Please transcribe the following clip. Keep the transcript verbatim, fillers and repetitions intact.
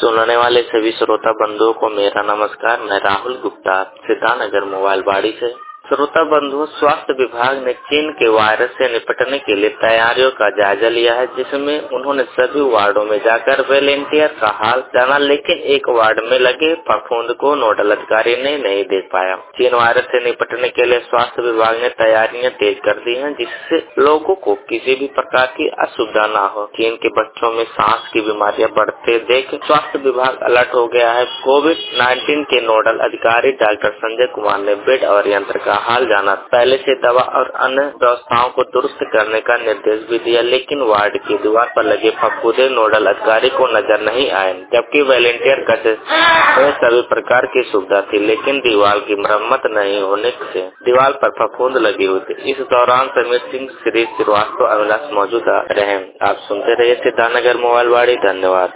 सुनने वाले सभी श्रोता बंधुओं को मेरा नमस्कार। मैं राहुल गुप्ता सिद्धानगर मोबाइल बाड़ी से। श्रोता बंधुओं, स्वास्थ्य विभाग ने चीन के वायरस से निपटने के लिए तैयारियों का जायजा लिया है, जिसमें उन्होंने सभी वार्डों में जाकर वॉलेंटियर का हाल जाना, लेकिन एक वार्ड में लगे फफूंद को नोडल अधिकारी ने नहीं देख पाया। चीन वायरस से निपटने के लिए स्वास्थ्य विभाग ने तैयारियां तेज कर दी हैं, जिससे लोगों को किसी भी प्रकार की असुविधा न हो। चीन के बच्चों में सांस की बीमारियां बढ़ते देख स्वास्थ्य विभाग अलर्ट हो गया है। कोविड नाइन्टीन के नोडल अधिकारी डॉक्टर संजय कुमार ने बेड और यंत्र का हाल जाना, पहले से दवा और अन्य व्यवस्थाओं को दुरुस्त करने का निर्देश भी दिया, लेकिन वार्ड की दीवार पर लगे फफूंदे नोडल अधिकारी को नजर नहीं आए, जबकि वॉलेंटियर कक्ष में सभी प्रकार की सुविधा थी, लेकिन दीवार की मरम्मत नहीं होने से दीवार पर फफूंद लगी हुई थी। इस दौरान समीर सिंह, श्री श्रीवास्तव, अविनाश मौजूद रहे। आप सुनते रहिए सिद्धानगर मोबाइल वाड़ी। धन्यवाद।